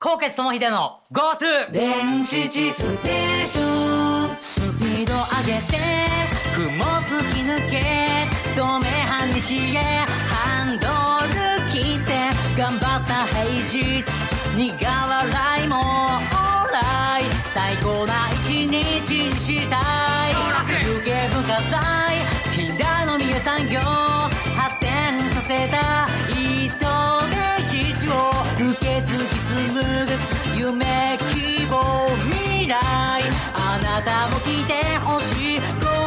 高血友秀の GoTo 電子地ステーション、 スピード上げて雲突き抜け止め半日へハンドル切って頑張った平日苦笑いもオーライ最高な一日にしたい有形文化財近代の三重産業発展させた糸電子を受け継ぎ紡ぐ夢希望未来あなたも来てほしい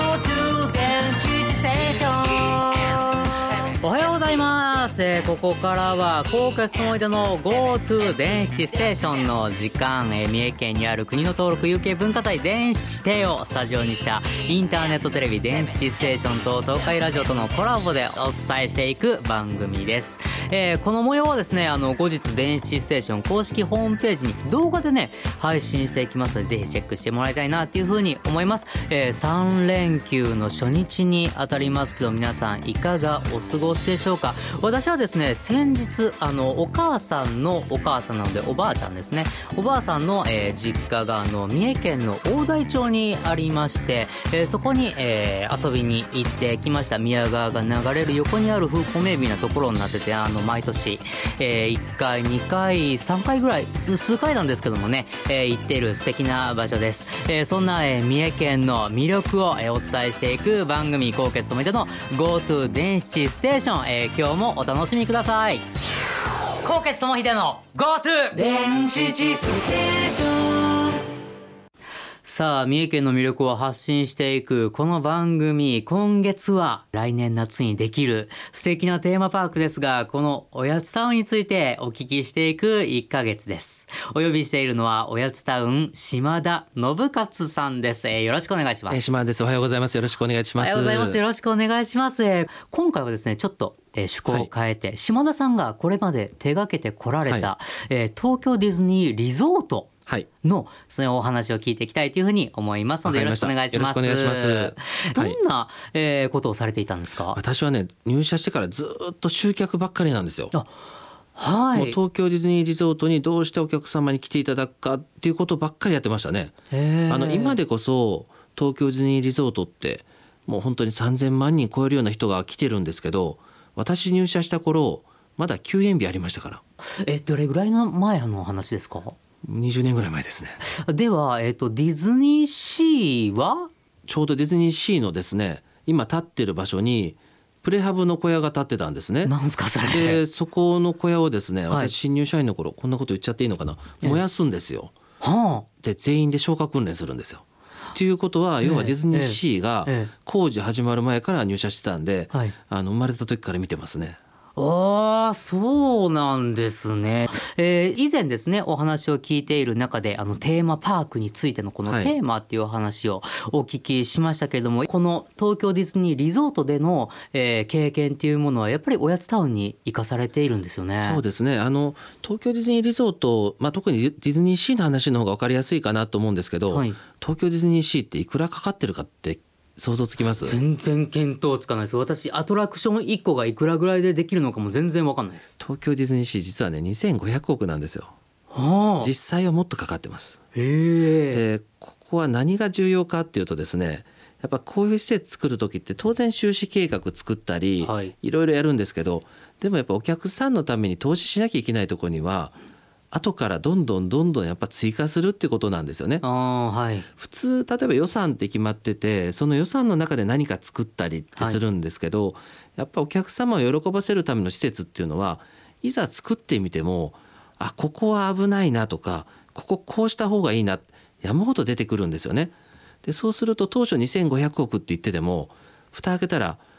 GoTo 電子ステーション。おはようございます、ここからは高血友秀の GoTo 電子ステーションの時間、三重県にある国の登録有形文化財電子亭をスタジオにしたインターネットテレビ電子ステーションと東海ラジオとのコラボでお伝えしていく番組です。この模様はですね後日電子ステーション公式ホームページに動画でね配信していきますのでぜひチェックしてもらいたいなっていうふうに思います。3連休の初日に当たりますけど皆さんいかがお過ごしでしょうか。私はですね先日お母さんなのでおばあちゃんですねおばあさんの、実家が三重県の大台町にありまして、そこに、遊びに行ってきました。宮川が流れる横にある風光明媚なところになってて毎年、1回2回3回ぐらい数回なんですけどもね、行っている素敵な場所です。そんな、三重県の魅力を、お伝えしていく番組高血友秀の GoTo 電子ステーション、今日もお楽しみください。高血友秀の GoTo 電子地ステーション。 さあ三重県の魅力を発信していくこの番組、今月は来年夏にできる素敵なテーマパークですが、このおやつタウンについてお聞きしていく1ヶ月です。お呼びしているのはおやつタウン島田信勝さんです。よろしくお願いします。 島田です。おはようございます。よろしくお願いします。 おはようございます。よろしくお願いします。今回はですねちょっと趣向を変えて、島田さんがこれまで手掛けてこられた、東京ディズニーリゾートのそのお話を聞いていきたいというふうに思いますのでよろしくお願いします。 よろしくお願いします。 どんな、ことをされていたんですか？ 私はね入社してからずっと集客ばっかりなんですよ。 はい、 もう東京ディズニーリゾートにどうしてお客様に来ていただくかっていうことばっかりやってましたね。今でこそ東京ディズニーリゾートってもう本当に3000万人超えるような人が来てるんですけど、私入社した頃まだ休園日ありましたから。 どれぐらいの前の話ですか ？20年ぐらい前ですね。 では、ディズニーシーはちょうどディズニーシーのですね今立ってる場所にプレハブの小屋が建ってたんですね。 なんですかそれ？ でそこの小屋をですね私新入社員の頃、こんなこと言っちゃっていいのかな、燃やすんですよ。で全員で消火訓練するんですよ。ということは要はディズニーシーが工事始まる前から入社してたんで、生まれた時から見てますね。 そうなんですね。以前ですねお話を聞いている中でテーマパークについてのこのテーマっていうお話をお聞きしましたけれども、この東京ディズニーリゾートでの、経験っていうものはやっぱりおやつタウンに生かされているんですよね。 そうですね。東京ディズニーリゾート、特にディズニーシーの話の方が分かりやすいかなと思うんですけど、東京ディズニーシーっていくらかかってるかって想像つきます？ 全然見当つかないです。私アトラクション1個がいくらぐらいでできるのかも全然わかんないです。 東京ディズニーシー実はね2500億なんですよ。実際はもっとかかってます。でここは何が重要かっていうとですねやっぱこういう施設作る時って当然収支計画作ったり、いろいろやるんですけど、でもやっぱお客さんのために投資しなきゃいけないところには後からどんどんやっぱ追加するってことなんですよね。普通例えば予算って決まっててその予算の中で何か作ったりってするんですけど、やっぱお客様を喜ばせるための施設っていうのはいざ作ってみてもここは危ないなとかこうした方がいいな山ほど出てくるんですよね。でそうすると当初2500億って言ってても蓋開けたら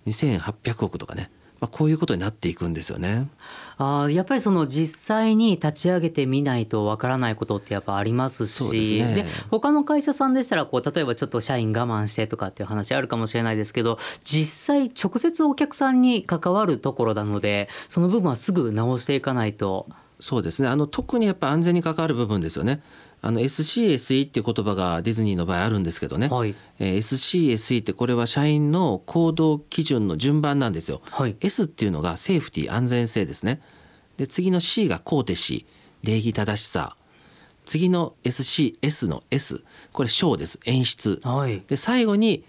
2800億とかね、こういうことになっていくんですよね。 やっぱりその実際に立ち上げてみないとわからないことってやっぱありますし、で他の会社さんでしたら例えばちょっと社員我慢してとかっていう話あるかもしれないですけど、実際直接お客さんに関わるところなのでその部分はすぐ直していかないと。 そうですね。特にやっぱ安全に関わる部分ですよね。SCSE っていう言葉がディズニーの場合あるんですけどね、SCSE ってこれは社員の行動基準の順番なんですよ。S っていうのがセーフティー安全性ですね。で次の C がコーテシー礼儀正しさ、次の SCS の S、 これショーです、演出、はい、で最後に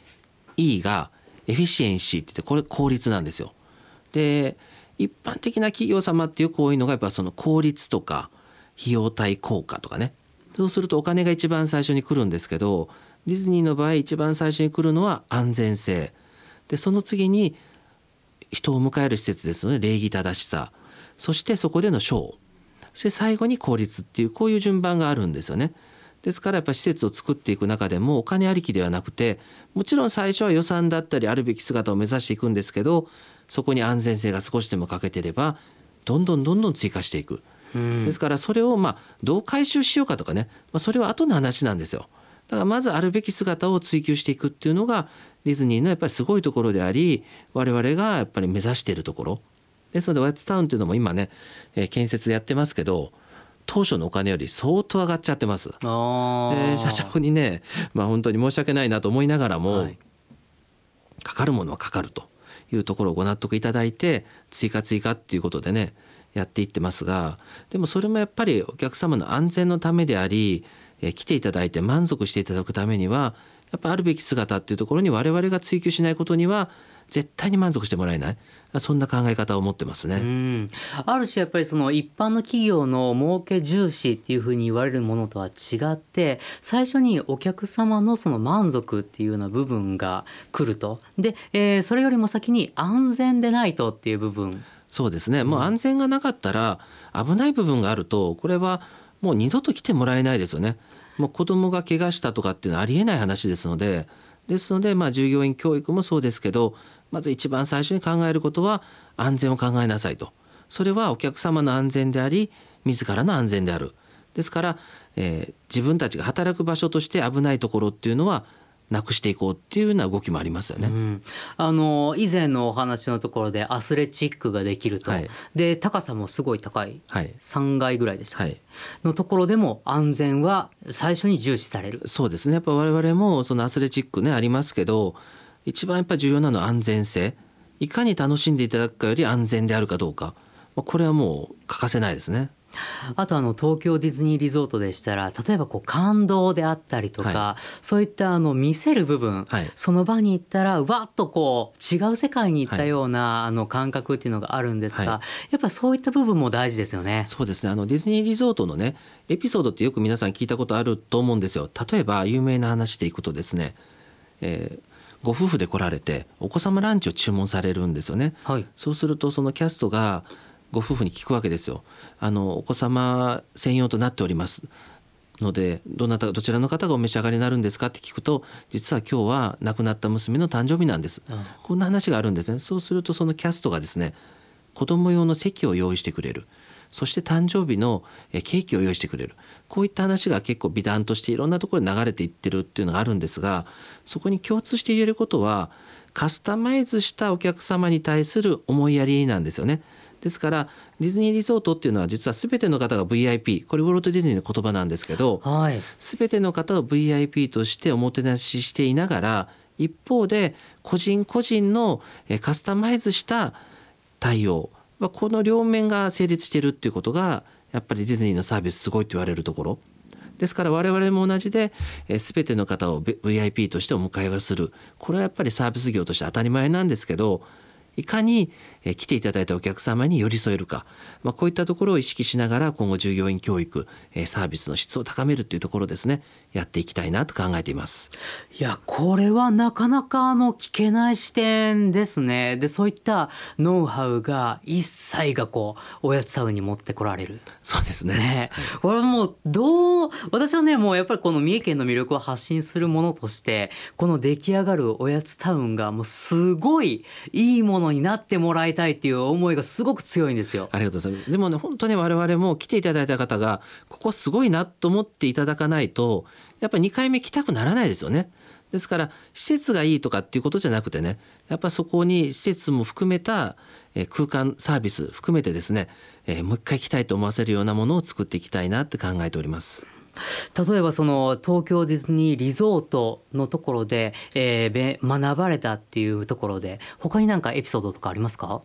E がエフィシエンシーって言って、これ効率なんですよ。で一般的な企業様ってよく多いのがやっぱその効率とか費用対効果とかね、そうするとお金が一番最初に来るんですけど、ディズニーの場合一番最初に来るのは安全性で、その次に人を迎える施設ですので礼儀正しさ、そしてそこでのショー、そして最後に効率っていう、こういう順番があるんですよね。ですからやっぱり施設を作っていく中でもお金ありきではなくて、もちろん最初は予算だったりあるべき姿を目指していくんですけど、そこに安全性が少しでも欠けてればどんどん追加していく。ですからそれをどう回収しようかとかね、それは後の話なんですよ。だからまずあるべき姿を追求していくっていうのがディズニーのやっぱりすごいところであり、我々がやっぱり目指しているところですので、おやつタウンというのも今ね、建設やってますけど、当初のお金より相当上がっちゃってます。で社長にね、本当に申し訳ないなと思いながらも、はい、かかるものはかかるというところをご納得いただいて、追加っていうことでねやっていってますが、でもそれもやっぱりお客様の安全のためであり、来ていただいて満足していただくためにはやっぱあるべき姿っていうところに我々が追求しないことには絶対に満足してもらえない、そんな考え方を持ってますね。 ある種やっぱりその一般の企業の儲け重視っていうふうに言われるものとは違って、最初にお客様のその満足っていうような部分が来ると。で、それよりも先に安全でないとっていう部分。 そうですね、もう安全がなかったら危ない部分があると、これはもう二度と来てもらえないですよね。もう子供が怪我したとかっていうのはありえない話ですので、従業員教育もそうですけど、まず一番最初に考えることは安全を考えなさいと。それはお客様の安全であり自らの安全である。ですから、自分たちが働く場所として危ないところっていうのはなくしていこうっていうような動きもありますよね。 以前のお話のところでアスレチックができると、はい、で高さもすごい高い、はい、3階ぐらいでした、はい、のところでも安全は最初に重視される。 そうですね、やっぱ我々もそのアスレチックねありますけど、一番やっぱり重要なのは安全性、いかに楽しんでいただくかより安全であるかどうか、これはもう欠かせないですね。 あと東京ディズニーリゾートでしたら、例えば感動であったりとか、はい、そういった見せる部分、はい、その場に行ったらわっと違う世界に行ったような、感覚っていうのがあるんですが、はい、やっぱそういった部分も大事ですよね。 そうですね、ディズニーリゾートのねエピソードってよく皆さん聞いたことあると思うんですよ。例えば有名な話でいくとですね、ご夫婦で来られてお子様ランチを注文されるんですよね、はい、そうするとそのキャストがご夫婦に聞くわけですよ。お子様専用となっておりますので、どちらの方がお召し上がりになるんですかって聞くと、実は今日は亡くなった娘の誕生日なんです、こんな話があるんですね。そうするとそのキャストがですね、子供用の席を用意してくれる、そして誕生日のケーキを用意してくれる、こういった話が結構美談としていろんなところに流れていってるっていうのがあるんですが、そこに共通して言えることはカスタマイズしたお客様に対する思いやりなんですよね。ですからディズニーリゾートっていうのは実は全ての方が VIP、 これウォルト・ディズニーの言葉なんですけど、はい、全ての方を VIP としておもてなししていながら、一方で個人個人のカスタマイズした対応、この両面が成立しているっていうことがやっぱりディズニーのサービスすごいって言われるところですから、我々も同じで全ての方を VIP としてお迎えをする、これはやっぱりサービス業として当たり前なんですけど、いかに来ていただいたお客様に寄り添えるか、こういったところを意識しながら今後従業員教育、サービスの質を高めるというところですね、やっていきたいなと考えています。 いや、これはなかなか聞けない視点ですね。で、そういったノウハウが一切がおやつタウンに持ってこられる。 そうですね。 これはもう私はね、もうやっぱりこの三重県の魅力を発信するものとして、この出来上がるおやつタウンがもうすごいいいものになってもらいたいっていう思いがすごく強いんですよ。 ありがとうございます。でもね、本当に我々も来ていただいた方がここすごいなと思っていただかないと、やっぱり2回目来たくならないですよね。ですから施設がいいとかっていうことじゃなくてね、やっぱそこに施設も含めた空間サービス含めてですね、もう一回来たいと思わせるようなものを作っていきたいなって考えております。 例えばその東京ディズニーリゾートのところで、学ばれたっていうところで他に何かエピソードとかありますか？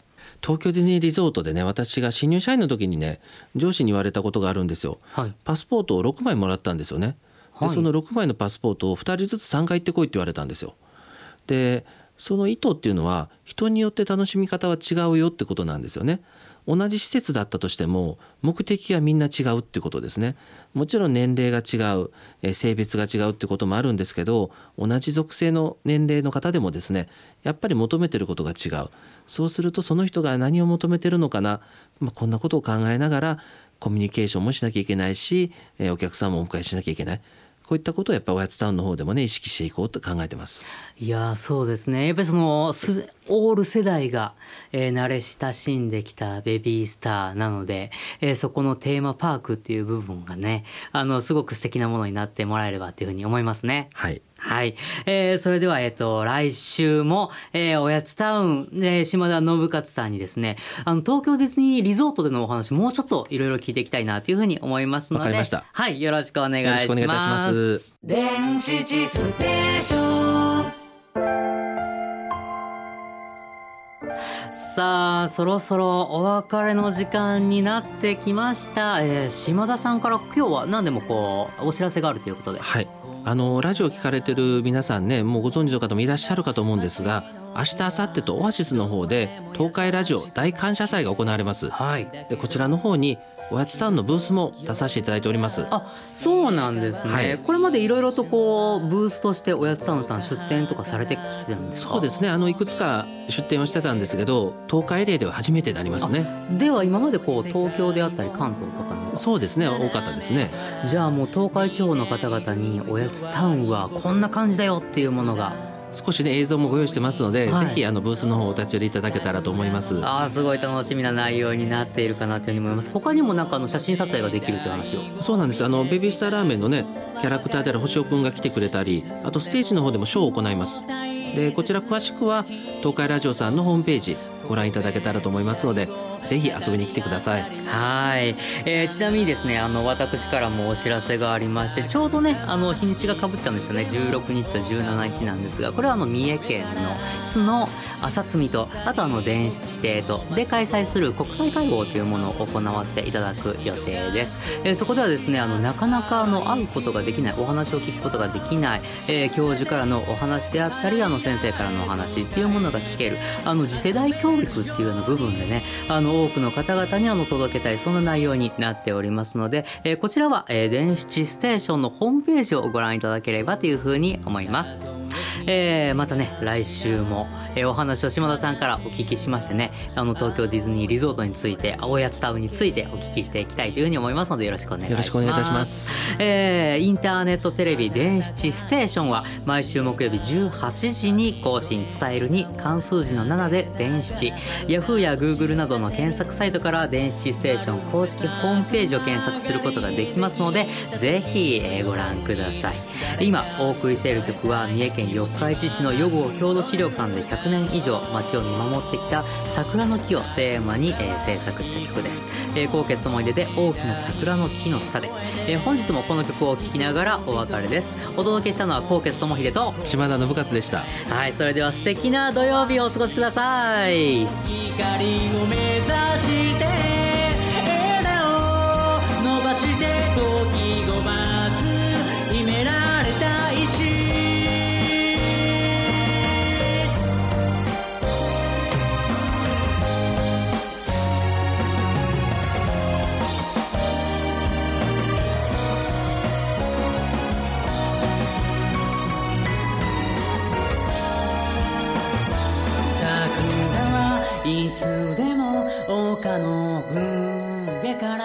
東京ディズニーリゾートでね、私が新入社員の時にね、上司に言われたことがあるんですよ、はい、パスポートを6枚もらったんですよね。でその6枚のパスポートを2人ずつ3回行ってこいって言われたんですよ。でその意図っていうのは、人によって楽しみ方は違うよってことなんですよね。同じ施設だったとしても目的がみんな違うってことですね。もちろん年齢が違う、性別が違うってこともあるんですけど、同じ属性の年齢の方でもですね、やっぱり求めてることが違う。そうするとその人が何を求めてるのかな、こんなことを考えながらコミュニケーションもしなきゃいけないし、お客さんもお迎えしなきゃいけない。こういったことをやっぱりおやつタウンの方でもね、意識していこうと考えてます。 いやそうですね、やっぱりそのオール世代が、慣れ親しんできたベビースターなので、そこのテーマパークっていう部分がね、すごく素敵なものになってもらえればというふうに思いますね。 はいはい、それでは、来週も、おやつタウン、島田信勝さんにですね、東京ディズニーリゾートでのお話、もうちょっといろいろ聞いていきたいなというふうに思いますので、 わかりました。 はい、よろしくお願いします。よろしくお願いいたします。 電子地ステーション。 さあ、そろそろお別れの時間になってきました。島田さんから今日は何でもお知らせがあるということで。 はい、ラジオ聞かれてる皆さんね、もうご存知の方もいらっしゃるかと思うんですが、明日明後日とオアシスの方で東海ラジオ大感謝祭が行われます、はい、でこちらの方におやつタウンのブースも出させていただいております。 あ、そうなんですね、はい、これまでいろいろとブースとしておやつタウンさん出店とかされてきてるんですか？ そうですね、いくつか出店をしてたんですけど、東海エリアでは初めてになりますね。 では今まで東京であったり関東とかの？ そうですね、多かったですね。 じゃあもう東海地方の方々におやつタウンはこんな感じだよっていうものが少しね映像もご用意してますので、はい、ぜひブースの方お立ち寄りいただけたらと思います。 すごい楽しみな内容になっているかなというふうに思います。他にも写真撮影ができるという話を。 そうなんです。ベビースターラーメンのねキャラクターである星尾くんが来てくれたり、あとステージの方でもショーを行います。でこちら詳しくは東海ラジオさんのホームページご覧いただけたらと思いますので、ぜひ遊びに来てください。 はい、ちなみにですね、私からもお知らせがありまして、ちょうどね日にちがかぶっちゃうんですよね。16日と17日なんですが、これは三重県の津の朝摘と、あと電子地底とで開催する国際会合というものを行わせていただく予定です。そこではですねなかなか会うことができない、お話を聞くことができない、教授からのお話であったり先生からのお話っていうものが聞ける次世代教育っていう部分でね多くの方々に届けたい、そんな内容になっておりますので、こちらは、電子地ステーションのホームページをご覧いただければというふうに思います。またね来週も、お話を島田さんからお聞きしましてね、東京ディズニーリゾートについて、おやつタウンについてお聞きしていきたいというふうに思いますので、よろしくお願いします。 よろしくお願いいたします。 インターネットテレビ電子地ステーションは毎週木曜日18時に更新。伝えるに漢数字の7で電子地、ヤフーやグーグルなどの検索サイトから電子地ステーション公式ホームページを検索することができますので、ぜひ、ご覧ください。今お送りしている曲は三重県四日市市の予後郷土資料館で100年以上街を見守ってきた桜の木をテーマに、制作した曲です。高潔と思い出で大きな桜の木の下で、本日もこの曲を聴きながらお別れです。お届けしたのは高潔智秀と島田信勝でした。 はい、それでは素敵な土曜日をお過ごしください。光を目指して枝を伸ばして時を待つ秘められた石、いつでも丘の上から